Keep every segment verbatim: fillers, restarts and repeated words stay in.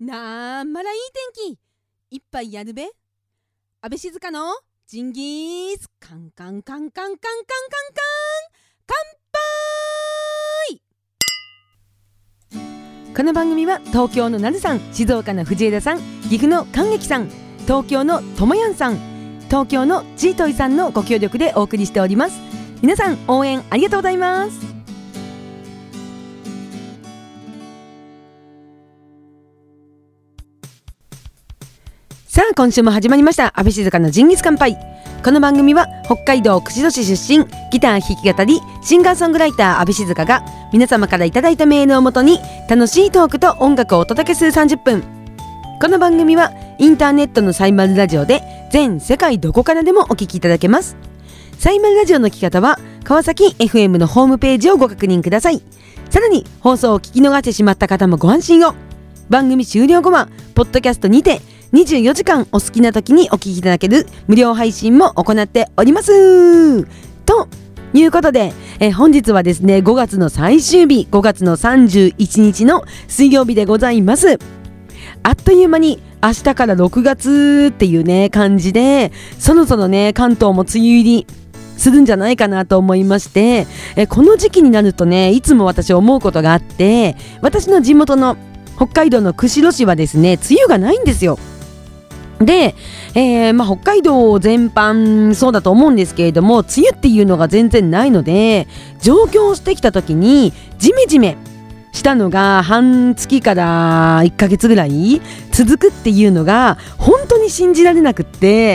なんまらいい天気いっぱいやるべ。安倍静香のジンギスカンカンカンカンカンカンカンカン乾杯。この番組は東京のなるさん、静岡の藤枝さん、岐阜の感激さん、東京のともやんさん、東京のチートイさんのご協力でお送りしております。皆さん応援ありがとうございます。さあ今週も始まりました安倍静香のジンギスカンパイ。この番組は北海道釧路市出身、ギター弾き語りシンガーソングライター安倍静香が皆様からいただいたメールをもとに楽しいトークと音楽をお届けするさんじゅっぷん。この番組はインターネットのサイマルラジオで全世界どこからでもお聞きいただけます。サイマルラジオの聞き方は川崎 エフエム のホームページをご確認ください。さらに放送を聞き逃してしまった方もご安心を。番組終了後はポッドキャストにてにじゅうよじかんお好きな時にお聞きいただける無料配信も行っております。ということで、え本日はですねごがつの最終日、ごがつのさんじゅういちにちの水曜日でございます。あっという間に明日からろくがつっていうね感じで、そろそろね関東も梅雨入りするんじゃないかなと思いまして、えこの時期になるとねいつも私思うことがあって、私の地元の北海道の釧路市はですね梅雨がないんですよ。で、えーまあ、北海道全般そうだと思うんですけれども、梅雨っていうのが全然ないので、上京してきた時にジメジメしたのが半月からいっかげつぐらい続くっていうのが本当に信じられなくって、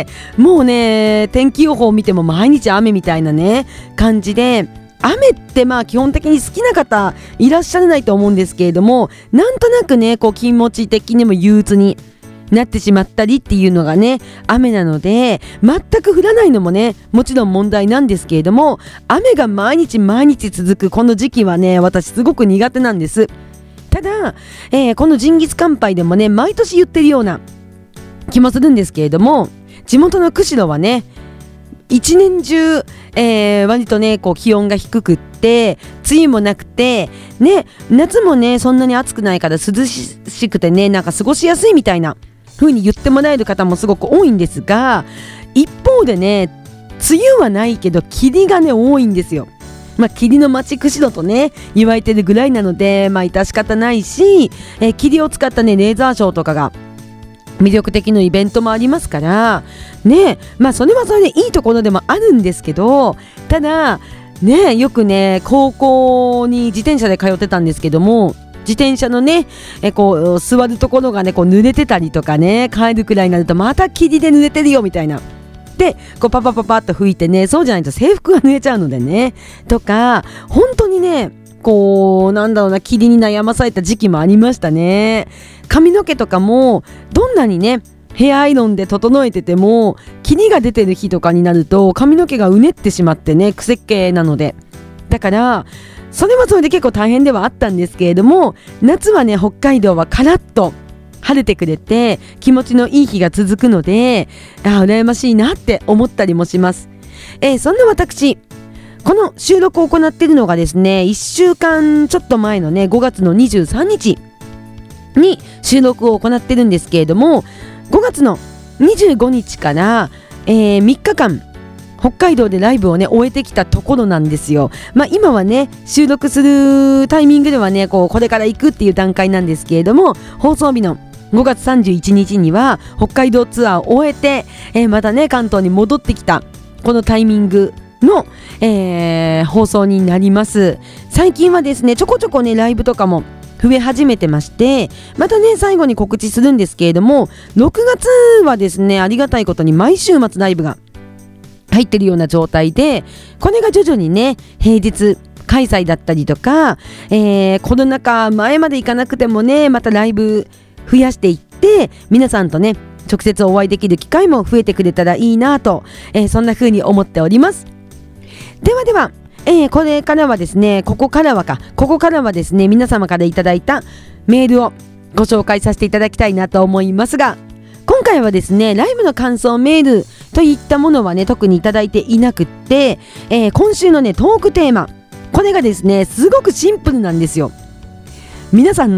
もうね天気予報を見ても毎日雨みたいなね感じで、雨ってまあ基本的に好きな方いらっしゃらないと思うんですけれども、なんとなくねこう気持ち的にも憂鬱になってしまったりっていうのがね雨なので、全く降らないのもねもちろん問題なんですけれども、雨が毎日毎日続くこの時期はね私すごく苦手なんです。ただ、えー、このジンギスカンパイでもね毎年言ってるような気もするんですけれども、地元の釧路はね一年中、えー、割とねこう気温が低くって梅雨もなくてね、夏もねそんなに暑くないから涼しくてねなんか過ごしやすいみたいな風に言ってもらえる方もすごく多いんですが、一方でね梅雨はないけど霧がね多いんですよ。まあ霧の町釧路とね言われてるぐらいなので、まあ致し方ないし、えー、霧を使ったねレーザーショーとかが魅力的なイベントもありますからね、まあそれはそれでいいところでもあるんですけど、ただねよくね高校に自転車で通ってたんですけども、自転車のねえこう座るところがねこう濡れてたりとかね、帰るくらいになるとまた霧で濡れてるよみたいなでこうパパパパッと吹いてね、そうじゃないと制服が濡れちゃうのでねとか、本当にねこうなんだろうな霧に悩まされた時期もありましたね。髪の毛とかもどんなにねヘアアイロンで整えてても霧が出てる日とかになると髪の毛がうねってしまってね、癖っ気なので、だからそれはそれで結構大変ではあったんですけれども、夏はね北海道はカラッと晴れてくれて気持ちのいい日が続くので、あ羨ましいなって思ったりもします。えー、そんな私この収録を行っているのがですねいっしゅうかんちょっと前のねごがつのにじゅうさんにちに収録を行っているんですけれども、ごがつのにじゅうごにちから、えー、みっかかん北海道でライブをね終えてきたところなんですよ。まあ今はね収録するタイミングではねこうこれから行くっていう段階なんですけれども、放送日のごがつさんじゅういちにちには北海道ツアーを終えて、えー、またね関東に戻ってきたこのタイミングの、えー、放送になります。最近はですねちょこちょこねライブとかも増え始めてまして、またね最後に告知するんですけれども、ろくがつはですねありがたいことに毎週末ライブが入ってるような状態で、これが徐々にね平日開催だったりとか、えー、コロナ禍前まで行かなくてもねまたライブ増やしていって皆さんとね直接お会いできる機会も増えてくれたらいいなと、えー、そんな風に思っております。ではではえー、これからはですねここからはかここからはですね皆様からいただいたメールをご紹介させていただきたいなと思いますが、今回はですねライブの感想メールといったものはね特にいただいていなくって、えー、今週のねトークテーマ、これがですねすごくシンプルなんですよ。皆さんの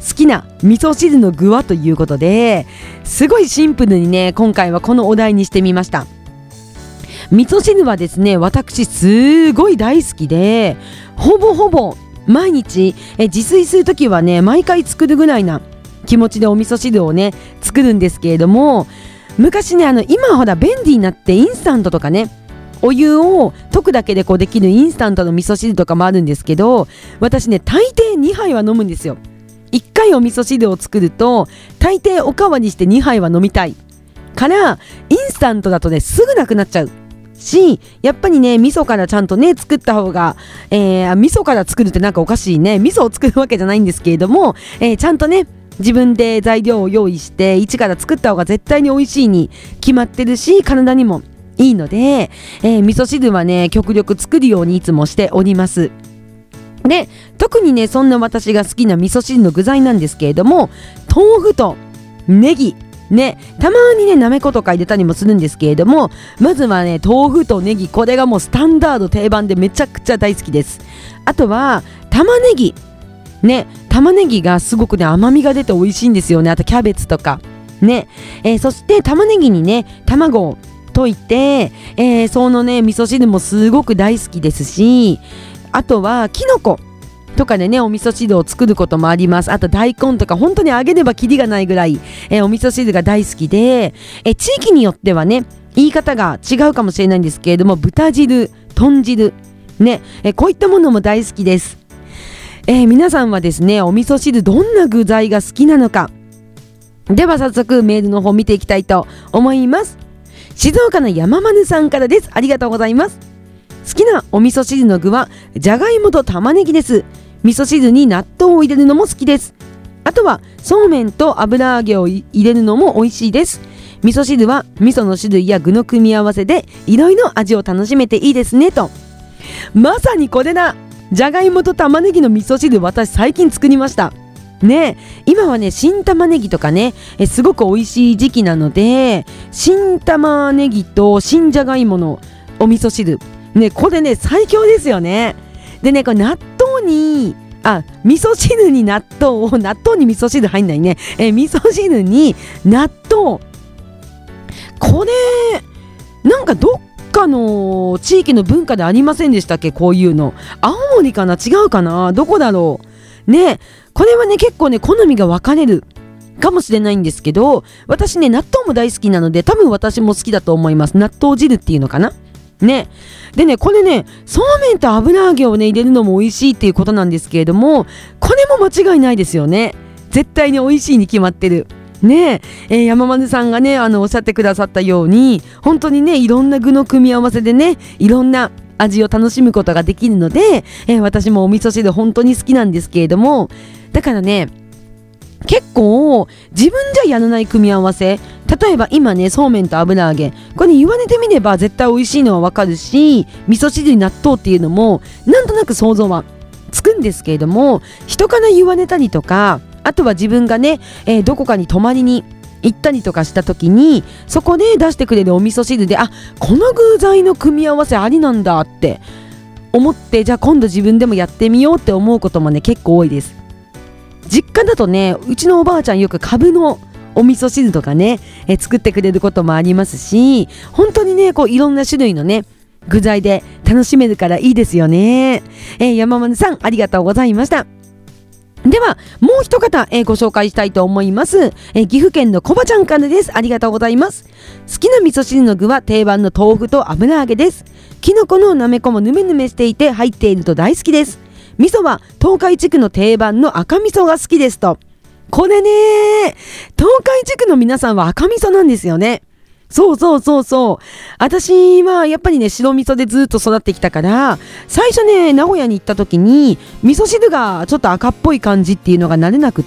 好きな味噌汁の具はということで、すごいシンプルにね今回はこのお題にしてみました。味噌汁はですね、私すごい大好きで、ほぼほぼ毎日え自炊するときはね毎回作るぐらいな気持ちでお味噌汁をね作るんですけれども、昔ねあの今ほら便利になってインスタントとかね、お湯を溶くだけでこうできるインスタントの味噌汁とかもあるんですけど、私ね大抵にはいは飲むんですよ。いっかいお味噌汁を作ると大抵おかわりしてにはいは飲みたいから、インスタントだとねすぐなくなっちゃうし、やっぱりね味噌からちゃんとね作った方が、えー、味噌から作るってなんかおかしいね、味噌を作るわけじゃないんですけれども、えー、ちゃんとね自分で材料を用意して一から作った方が絶対に美味しいに決まってるし、体にもいいので、えー、味噌汁はね極力作るようにいつもしております。で、特にねそんな私が好きな味噌汁の具材なんですけれども、豆腐とネギね、たまにねなめことか入れたりもするんですけれども、まずはね豆腐とネギ、これがもうスタンダード定番でめちゃくちゃ大好きです。あとは玉ねぎね、玉ねぎがすごくね甘みが出て美味しいんですよね。あとキャベツとかね、えー、そして玉ねぎにね卵を溶いて、えー、そのね味噌汁もすごく大好きですし、あとはきのことかでねお味噌汁を作ることもあります。あと大根とか本当に揚げればキリがないぐらい、えー、お味噌汁が大好きで、えー、地域によってはね言い方が違うかもしれないんですけれども、豚汁、豚汁ね、えー、こういったものも大好きです。えー、皆さんはですねお味噌汁どんな具材が好きなのか。では早速メールの方見ていきたいと思います。静岡の山丸さんからです。ありがとうございます。好きなお味噌汁の具はじゃがいもと玉ねぎです。味噌汁に納豆を入れるのも好きです。あとはそうめんと油揚げを入れるのも美味しいです。味噌汁は味噌の種類や具の組み合わせでいろいろ味を楽しめていいですねと。まさにこれだ。じゃがいもと玉ねぎの味噌汁、私最近作りましたね。今はね新玉ねぎとかねえすごく美味しい時期なので、新玉ねぎと新じゃがいものお味噌汁ね、これね最強ですよね。でね、これ納豆にあ味噌汁に納豆を納豆に味噌汁入んないね、え味噌汁に納豆、これなんかどっかの地域の文化でありませんでしたっけ、こういうの。青森かな、違うかな、どこだろうね。これはね結構ね好みが分かれるかもしれないんですけど、私ね納豆も大好きなので多分私も好きだと思います。納豆汁っていうのかなね。でね、これねそうめんと油揚げをね入れるのも美味しいっていうことなんですけれども、これも間違いないですよね。絶対に美味しいに決まってるね。えー、山丸さんがねあのおっしゃってくださったように、本当にねいろんな具の組み合わせでねいろんな味を楽しむことができるので、えー、私もお味噌汁本当に好きなんですけれども、だからね結構自分じゃやらない組み合わせ、例えば今ねそうめんと油揚げ、これ言われてみれば絶対美味しいのはわかるし、味噌汁に納豆っていうのもなんとなく想像はつくんですけれども、人から言われたりとか、あとは自分がね、えー、どこかに泊まりに行ったりとかした時にそこで出してくれるお味噌汁で、あこの具材の組み合わせありなんだって思って、じゃあ今度自分でもやってみようって思うこともね結構多いです。実家だとねうちのおばあちゃんよくカブのお味噌汁とかね、え作ってくれることもありますし、本当にねこういろんな種類のね具材で楽しめるからいいですよね。えー、山丸さんありがとうございました。ではもう一方、えー、ご紹介したいと思います。えー、岐阜県のこばちゃんからです。ありがとうございます。好きな味噌汁の具は定番の豆腐と油揚げです。きのこのなめこもぬめぬめしていて入っていると大好きです。味噌は東海地区の定番の赤味噌が好きですと。これね東海地区の皆さんは赤味噌なんですよね。そうそうそうそう。私はやっぱりね白味噌でずっと育ってきたから、最初ね名古屋に行った時に味噌汁がちょっと赤っぽい感じっていうのが慣れなくって、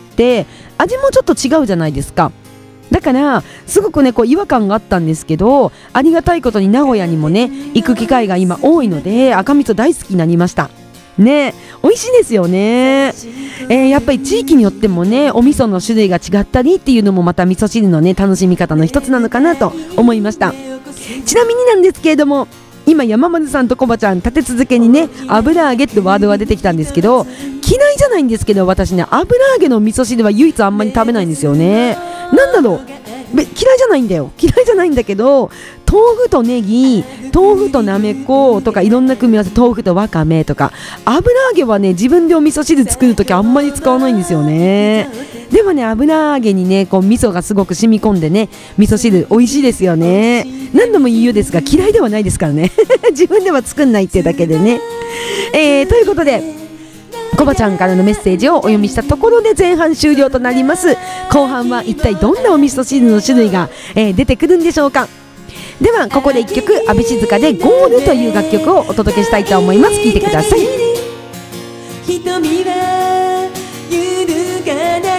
味もちょっと違うじゃないですか。だからすごくねこう違和感があったんですけど、ありがたいことに名古屋にもね行く機会が今多いので赤味噌大好きになりましたね。美味しいですよね。えー、やっぱり地域によってもねお味噌の種類が違ったりっていうのもまた味噌汁のね楽しみ方の一つなのかなと思いました。ちなみになんですけれども、 今山丸さんとコバちゃん立て続けにね油揚げってワードが出てきたんですけど、嫌いじゃないんですけど、私ね油揚げの味噌汁は唯一あんまり食べないんですよね。なんだろう、嫌いじゃないんだよ嫌いじゃないんだけど、豆腐とネギ、豆腐となめことかいろんな組み合わせ、豆腐とわかめとか、油揚げはね自分でお味噌汁作るときあんまり使わないんですよね。でもね油揚げにねこう味噌がすごく染み込んでね、味噌汁美味しいですよね。何度も言うようですが嫌いではないですからね自分では作んないってだけでね、えー、ということでコバちゃんからのメッセージをお読みしたところで前半終了となります。後半は一体どんなお味噌汁の種類が、えー、出てくるんでしょうか。ではここでいっきょく阿部静香でゴールという楽曲をお届けしたいと思います。聴いてください。 瞳は揺るがない、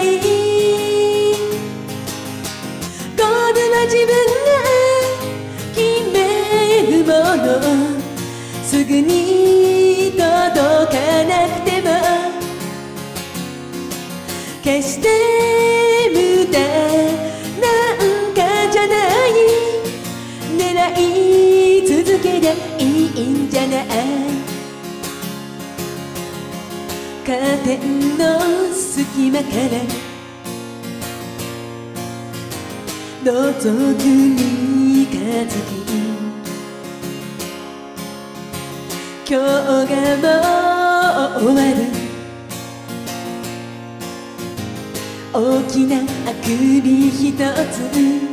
ゴールは自分が決めるもの、すぐに届かなくても決して無駄なんかじゃない、狙い続けりゃいいんじゃない、カーテンの隙間から覗く三日月、今日がもう終わる、大きなあくびひとつ、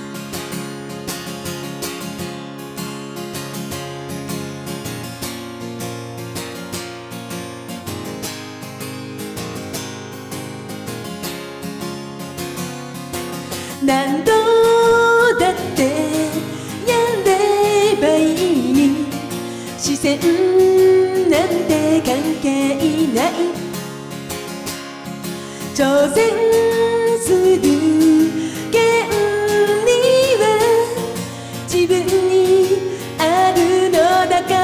何度だってやればいい、視線なんて関係ない、挑戦する権利は自分にあるのだから、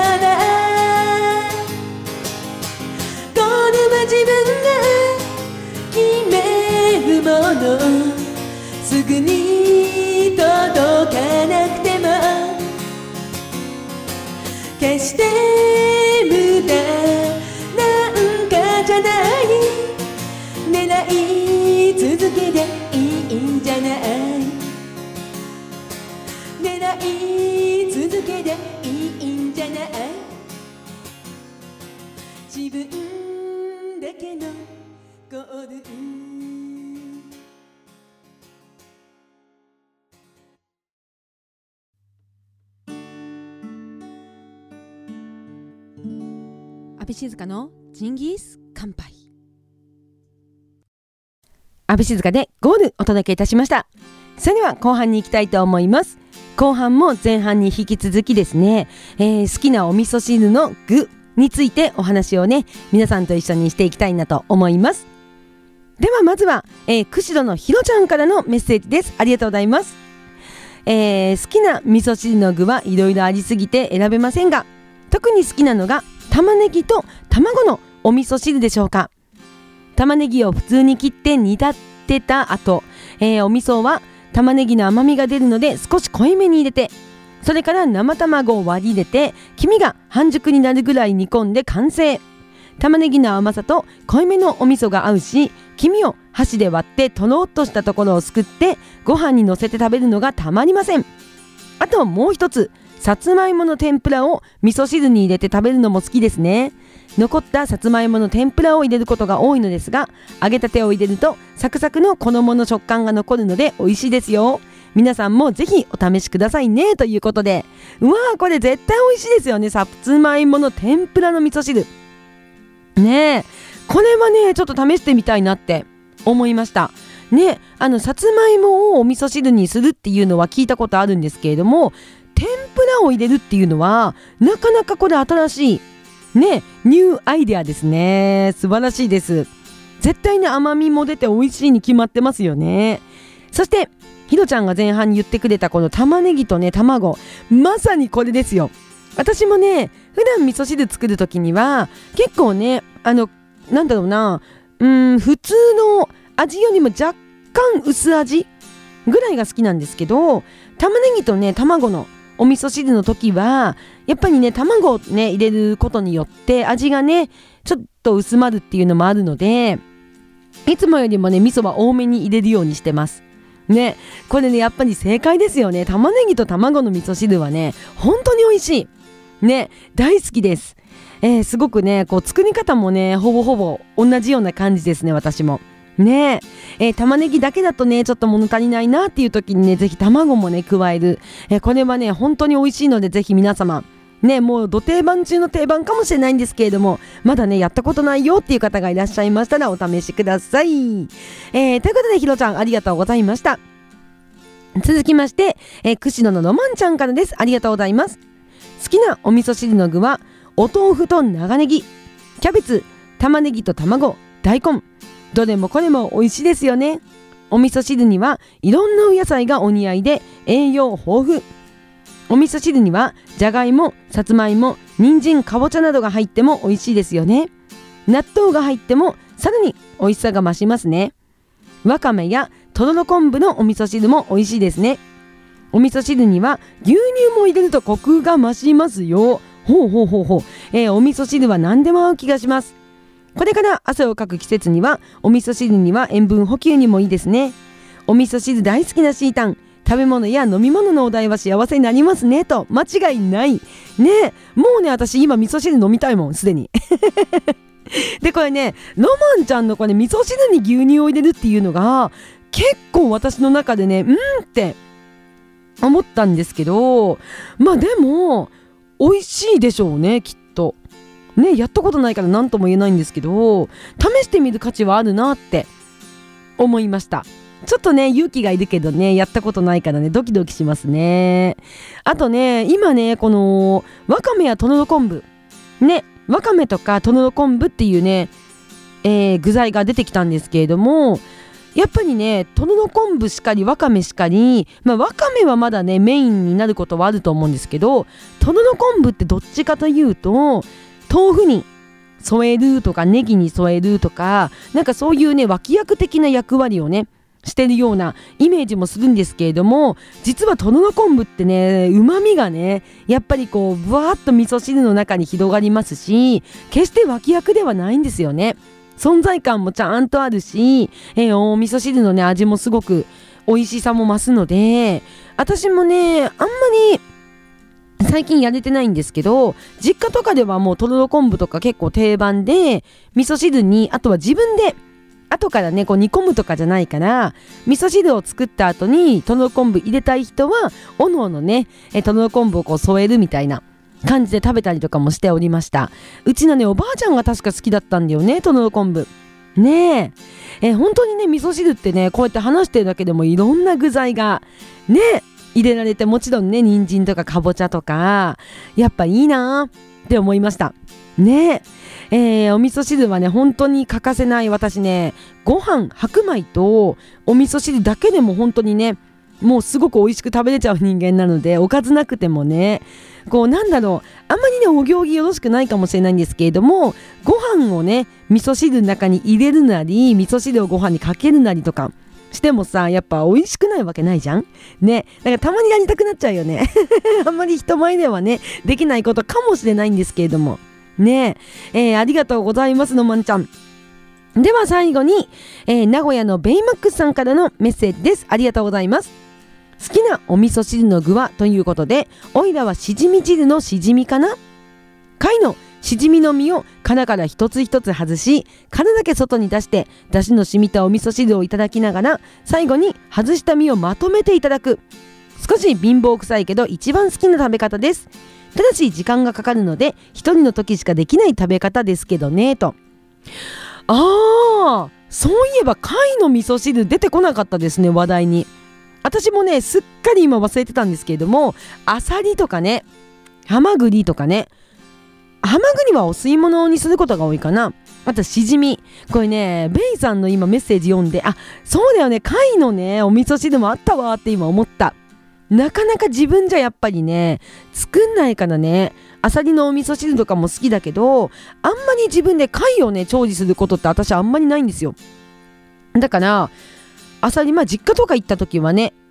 ゴールは自分が決めるもの、すぐに届かなくても決して無駄なんかじゃない、狙い続けりゃいいんじゃない、狙い続けりゃいいんじゃない、自分だけのゴール、 阿部静香のジンギス乾杯。阿部静香でゴールお届けいたしました。それでは後半に行きたいと思います。後半も前半に引き続きですね、えー、好きなお味噌汁の具についてお話をね皆さんと一緒にしていきたいなと思います。ではまずは、えー、釧路のひろちゃんからのメッセージです。ありがとうございます。えー、好きな味噌汁の具はいろいろありすぎて選べませんが、特に好きなのが玉ねぎと卵のお味噌汁でしょうか。玉ねぎを普通に切って煮立てた後、えー、お味噌は玉ねぎの甘みが出るので少し濃いめに入れて、それから生卵を割り入れて黄身が半熟になるぐらい煮込んで完成。玉ねぎの甘さと濃いめのお味噌が合うし、黄身を箸で割ってとろっとしたところをすくってご飯にのせて食べるのがたまりません。あともう一つ、さつまいもの天ぷらを味噌汁に入れて食べるのも好きですね。残ったさつまいもの天ぷらを入れることが多いのですが、揚げたてを入れるとサクサクの衣の食感が残るので美味しいですよ。皆さんもぜひお試しくださいね、ということで、うわーこれ絶対美味しいですよね。さつまいもの天ぷらの味噌汁ねえ、これはねちょっと試してみたいなって思いましたね。あのさつまいもをお味噌汁にするっていうのは聞いたことあるんですけれども、天ぷらを入れるっていうのはなかなかこれ新しいねニューアイデアですね。素晴らしいです。絶対に甘みも出て美味しいに決まってますよね。そしてひろちゃんが前半に言ってくれたこの玉ねぎとね卵、まさにこれですよ。私もね普段味噌汁作る時には結構ねあのなんだろうなうーん普通の味よりも若干薄味ぐらいが好きなんですけど、玉ねぎとね卵のお味噌汁の時はやっぱりね卵をね入れることによって味がねちょっと薄まるっていうのもあるので、いつもよりもね味噌は多めに入れるようにしてますね。これねやっぱり正解ですよね。玉ねぎと卵の味噌汁はね本当に美味しいね。大好きです。えー、すごくねこう作り方もねほぼほぼ同じような感じですね。私もねえー、玉ねぎだけだとねちょっと物足りないなっていう時にねぜひ卵もね加える、えー、これはね本当に美味しいので、ぜひ皆様ねもうど定番中の定番かもしれないんですけれども、まだねやったことないよっていう方がいらっしゃいましたらお試しください。えー、ということでひろちゃんありがとうございました。続きまして、えー、串野のロマンちゃんからです。ありがとうございます。好きなお味噌汁の具はお豆腐と長ネギ、キャベツ、玉ねぎと卵、大根、どれもこれも美味しいですよね。お味噌汁にはいろんなお野菜がお似合いで栄養豊富。お味噌汁にはじゃがいも、さつまいも、人参、かぼちゃなどが入っても美味しいですよね。納豆が入ってもさらに美味しさが増しますね。わかめやとろろ昆布のお味噌汁も美味しいですね。お味噌汁には牛乳も入れるとコクが増しますよ。ほうほうほうほう、えー、お味噌汁は何でも合う気がします。これから汗をかく季節にはお味噌汁には塩分補給にもいいですね。お味噌汁大好きなシータン、食べ物や飲み物のお題は幸せになりますねと間違いないね。もうね私今味噌汁飲みたいもんすでにでこれねロマンちゃんのこれ味噌汁に牛乳を入れるっていうのが結構私の中でねうんって思ったんですけど、まあでも美味しいでしょうねきっとね。やったことないから何とも言えないんですけど試してみる価値はあるなって思いました。ちょっとね勇気がいるけどねやったことないからねドキドキしますね。あとね今ねこのわかめやとろろ昆布ね、わかめとかとろろ昆布っていうね、えー、具材が出てきたんですけれども、やっぱりねとろろ昆布しかりわかめしかり、まあ、わかめはまだねメインになることはあると思うんですけど、とろろ昆布ってどっちかというと豆腐に添えるとかネギに添えるとかなんかそういうね脇役的な役割をねしてるようなイメージもするんですけれども、実はとろろ昆布ってね旨味がねやっぱりこうぶわーっと味噌汁の中に広がりますし、決して脇役ではないんですよね。存在感もちゃんとあるし、えー、お味噌汁のね味もすごく美味しさも増すので、私もねあんまり最近やれてないんですけど、実家とかではもうとろろ昆布とか結構定番で、味噌汁にあとは自分で後からねこう煮込むとかじゃないから、味噌汁を作った後にとろろ昆布入れたい人はおのおのねえとろろ昆布をこう添えるみたいな感じで食べたりとかもしておりました。うちのねおばあちゃんが確か好きだったんだよねとろろ昆布ねえ。え本当にね味噌汁ってねこうやって話してるだけでもいろんな具材がね入れられて、もちろんね人参とかかぼちゃとかやっぱいいなって思いましたね。えー、お味噌汁はね本当に欠かせない。私ねご飯白米とお味噌汁だけでも本当にねもうすごく美味しく食べれちゃう人間なので、おかずなくてもねこうなんだろうあんまりねお行儀よろしくないかもしれないんですけれども、ご飯をね味噌汁の中に入れるなり味噌汁をご飯にかけるなりとかしてもさやっぱ美味しくないわけないじゃんね。だからたまにやりたくなっちゃうよねあんまり人前ではねできないことかもしれないんですけれどもねえ、えー、ありがとうございますのまんちゃん。では最後に、えー、名古屋のベイマックスさんからのメッセージです。ありがとうございます。好きなお味噌汁の具はということで、おいらはしじみ汁のしじみかな。貝のしじみの実を殻から一つ一つ外し、殻だけ外に出して出汁の染みたお味噌汁をいただきながら、最後に外した実をまとめていただく。少し貧乏臭いけど一番好きな食べ方です。ただし時間がかかるので一人の時しかできない食べ方ですけどねと。あーそういえば貝の味噌汁出てこなかったですね話題に。私もねすっかり今忘れてたんですけれども、アサリとかねハマグリとかね、ハマグリはお吸い物にすることが多いかな。あとしじみ、これねベイさんの今メッセージ読んで、あそうだよね貝のねお味噌汁もあったわって今思った。なかなか自分じゃやっぱりね作んないからね。アサリのお味噌汁とかも好きだけど、あんまり自分で貝をね調理することって私あんまりないんですよ。だからアサリ、まあ実家とか行った時はね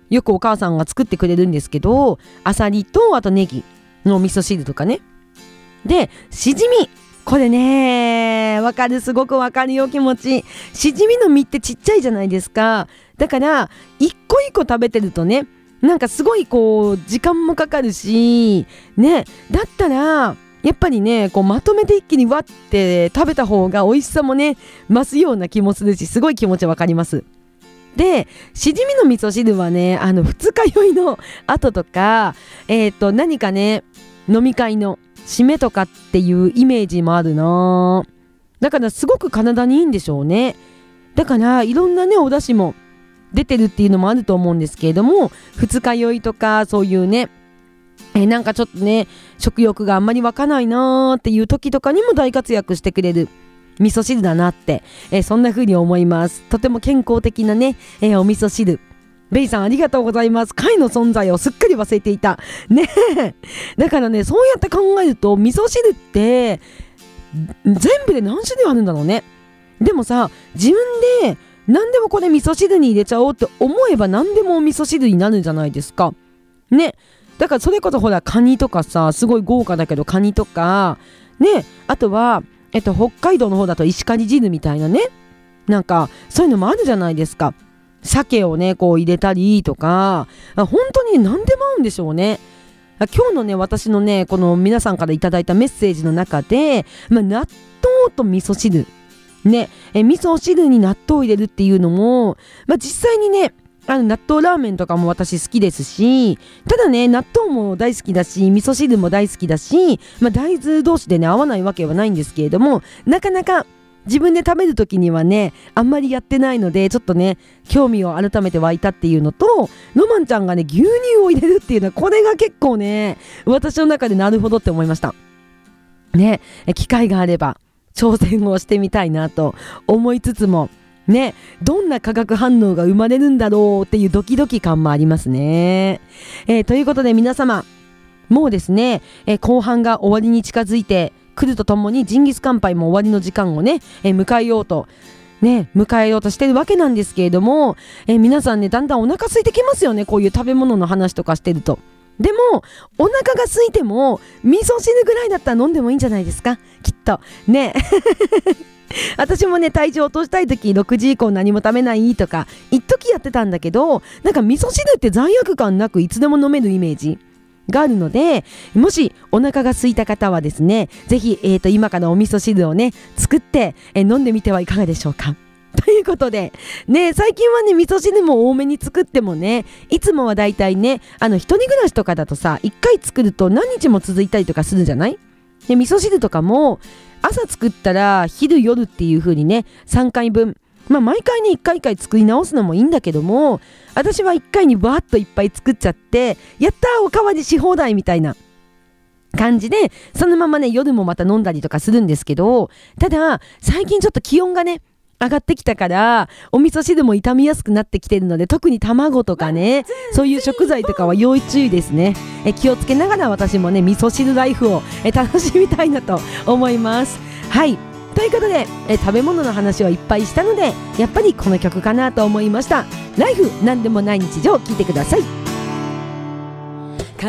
よくお母さんが作ってくれるんですけど、あさりとあとネギの味噌汁とかね。でしじみ、これねわかる、すごくわかるよ気持ち。しじみの実ってちっちゃいじゃないですか。だから一個一個食べてるとね、なんかすごいこう時間もかかるしね、だったらやっぱりねこうまとめて一気にわって食べた方が美味しさもね増すような気もするし、すごい気持ちわかります。でしじみの味噌汁はね、あの二日酔いの後とか、えーと何かね飲み会の締めとかっていうイメージもあるな。だからすごく体にいいんでしょうね。だからいろんなねお出汁も出てるっていうのもあると思うんですけれども、二日酔いとかそういうね、えー、なんかちょっとね食欲があんまり湧かないなーっていう時とかにも大活躍してくれる味噌汁だなって、えー、そんな風に思います。とても健康的なね、えー、お味噌汁。ベイさんありがとうございます。貝の存在をすっかり忘れていたね。だからね、そうやって考えると味噌汁って全部で何種類あるんだろうね。でもさ、自分で何でもこれ味噌汁に入れちゃおうって思えば何でもお味噌汁になるんじゃないですかね。だからそれこそほらカニとかさ、すごい豪華だけどカニとかね、あとはえっと北海道の方だと石狩汁みたいなね、なんかそういうのもあるじゃないですか。鮭をねこう入れたりとか、本当に何でも合うんでしょうね。今日のね私のねこの皆さんからいただいたメッセージの中で、まあ、納豆と味噌汁ね、え味噌汁に納豆を入れるっていうのも、まあ、実際にねあの納豆ラーメンとかも私好きですし、ただね納豆も大好きだし味噌汁も大好きだし、まあ、大豆同士でね合わないわけはないんですけれども、なかなか自分で食べる時にはねあんまりやってないので、ちょっとね興味を改めて湧いたっていうのと、ロマンちゃんがね牛乳を入れるっていうのは、これが結構ね私の中でなるほどって思いましたね。機会があれば挑戦をしてみたいなと思いつつもね、どんな化学反応が生まれるんだろうっていうドキドキ感もありますね。えー、ということで皆様もうですね、えー、後半が終わりに近づいて来るとともに、ジンギスカンパイも終わりの時間をね、えー、迎えようとね迎えようとしてるわけなんですけれども、えー、皆さんねだんだんお腹空いてきますよね、こういう食べ物の話とかしてると。でもお腹が空いても味噌汁ぐらいだったら飲んでもいいんじゃないですか、きっとね。私もね体重落としたい時ろくじ以降何も食べないとか一時やってたんだけど、なんか味噌汁って罪悪感なくいつでも飲めるイメージがあるので、もしお腹が空いた方はですね、ぜひ、えーと、今からお味噌汁をね作って、えー、飲んでみてはいかがでしょうか。ということでね、最近はね味噌汁も多めに作ってもね、いつもはだいたいねあの一人暮らしとかだとさ、いっかい作ると何日も続いたりとかするじゃない。で味噌汁とかも朝作ったら昼夜っていう風にねさんかいぶん、まあ毎回ねいっかいいっかい作り直すのもいいんだけども、私はいっかいにバーッといっぱい作っちゃって、やったーおかわりし放題みたいな感じでそのままね夜もまた飲んだりとかするんですけど、ただ最近ちょっと気温がね上がってきたからお味噌汁も傷みやすくなってきてるので、特に卵とかねそういう食材とかは要注意ですね。え気をつけながら私もね味噌汁ライフをえ楽しみたいなと思います。はい、ということでえ食べ物の話をいっぱいしたので、やっぱりこの曲かなと思いました。ライフなんでもない日常、聞いてください。 帰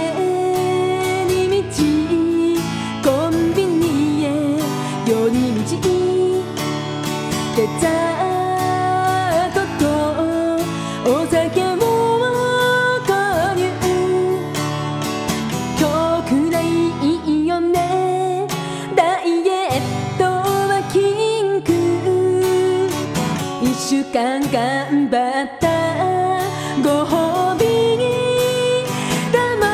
り道コンビニへ寄り道、デザートとお酒を購入、今日くらいいいよね、ダイエットはキンク、一週間頑張ったご褒美にだま、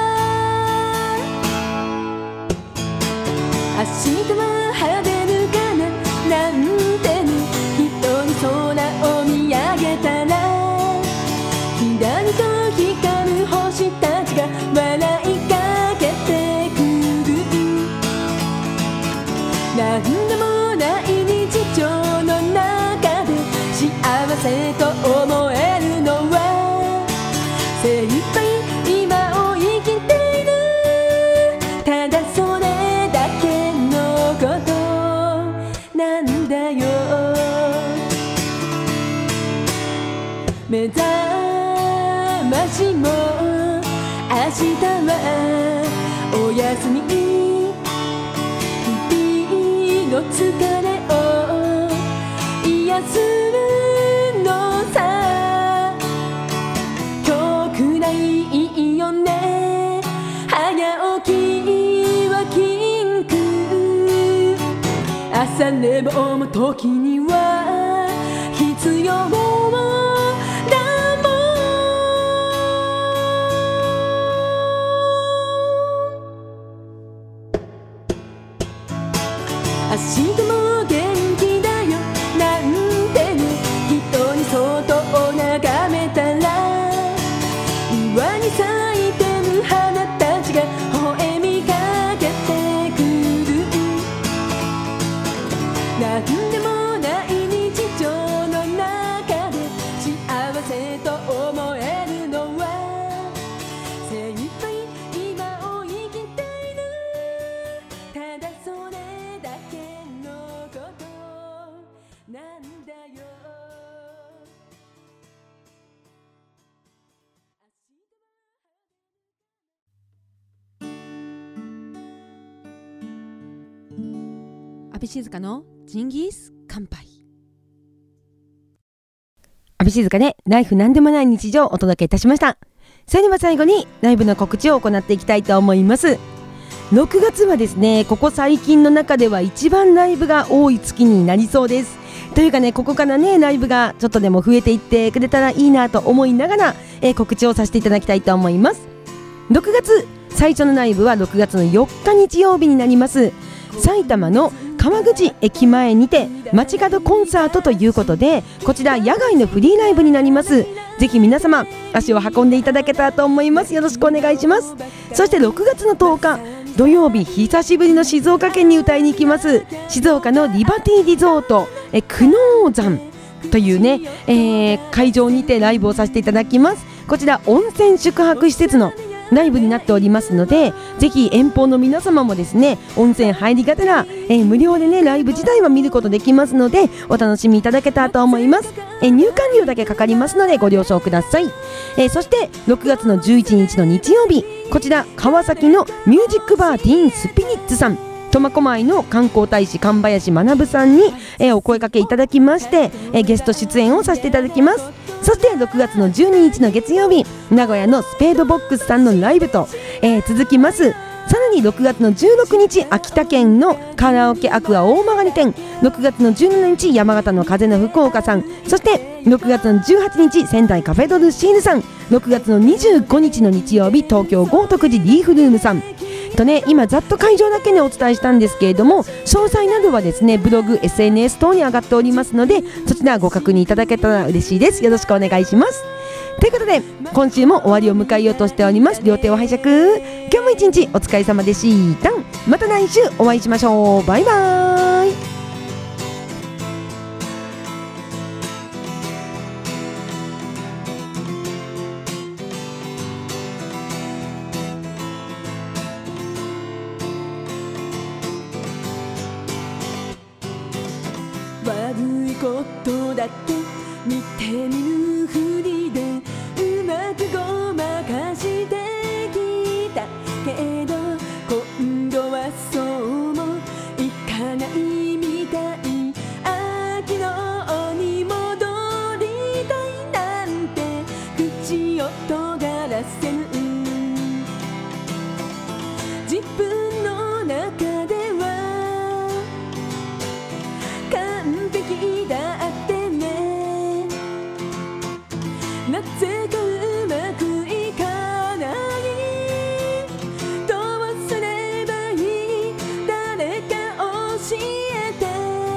明日は晴れるかななんてね、人に空を見上げたらひらりと光る星たちが笑いかけてくる、なんでもない日常の中で幸せと思えるのは精一杯今を生きている、ただそれだけのことなんだよ。目指魂も明日はおやすみ。日々の疲れを癒すのさ。遠くないよね、早起きは禁句。朝寝坊も時には必要だもん。明日も元気だよなんてね、人に外を眺めたら庭に咲いてる花たちが微笑みかけてくる。なんでもない日常の中で幸せと思えるのは精一杯今を生きている。ただそれだけのことなんだよ。 安倍静香のジンギス乾杯。安倍静香でライフなんでもない日常をお届けいたしました。それでは最後にライブの告知を行っていきたいと思います。ろくがつはですね、ここ最近の中では一番ライブが多い月になりそうです。というかね、ここからねライブがちょっとでも増えていってくれたらいいなと思いながら、えー、告知をさせていただきたいと思います。ろくがつ最初のライブはろくがつのよっか日曜日になります。埼玉の川口駅前にて街角コンサートということで、こちら野外のフリーライブになります。ぜひ皆様足を運んでいただけたらと思います。よろしくお願いします。そしてろくがつのとおか土曜日、久しぶりの静岡県に歌いに行きます。静岡のリバティリゾートえ久能山というね、えー、会場にてライブをさせていただきます。こちら温泉宿泊施設のライブになっておりますので、ぜひ遠方の皆様もですね温泉入りがてら、えー、無料でねライブ自体は見ることできますのでお楽しみいただけたらと思います。えー、入館料だけかかりますのでご了承ください。えー、そしてろくがつのじゅういちにちの日曜日、こちら川崎のミュージックバーティーンスピリッツさん、苫小牧の観光大使神林学さんに、えー、お声掛けいただきまして、えー、ゲスト出演をさせていただきます。そしてろくがつのじゅうににちの月曜日、名古屋のスペードボックスさんのライブと、えー、続きます。さらにろくがつのじゅうろくにち秋田県のカラオケアクア大曲店、ろくがつのじゅうしちにち山形の風の福岡さん、そしてろくがつのじゅうはちにち仙台カフェドルシーヌさん、ろくがつのにじゅうごにちの日曜日東京豪徳寺リーフルームさんとね、今ざっと会場だけにお伝えしたんですけれども、詳細などはですねブログ エスエヌエス 等に上がっておりますので、そちらご確認いただけたら嬉しいです。よろしくお願いします。ということで今週も終わりを迎えようとしております。両手を拝借。今日も一日お疲れ様でした。また来週お会いしましょう。バイバーイ。 悪いことだって見て見ぬふりでうまくごまかしてきたけど、今度はそうもいかないみたい。昨日に戻りたいなんて口を尖らせる。自分の中では完璧だってね、なぜかうまくいかない。どうすればいい、誰か教えて。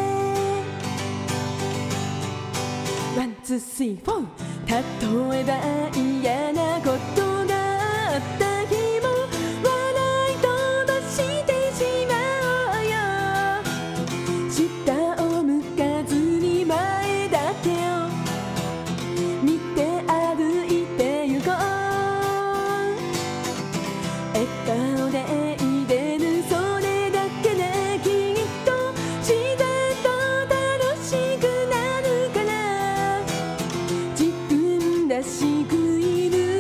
ワンツースリーフォー、例えば嫌なことがあった日も笑い飛ばしてしまおうよ。下を向かずに前だけを見て歩いてゆこう。笑顔でいれるそれだけできっと自然と楽しくなるから、自分らしくいる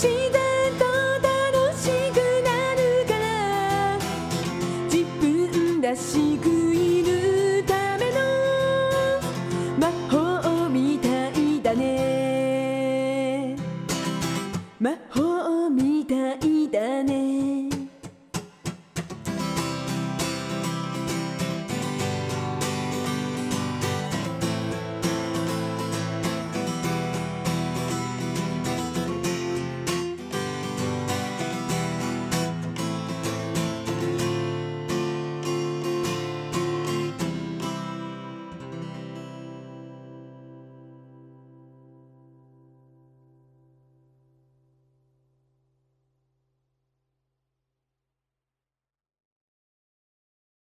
然と楽しくなるから自分らしくいるための魔法みたいだね魔法みたいだね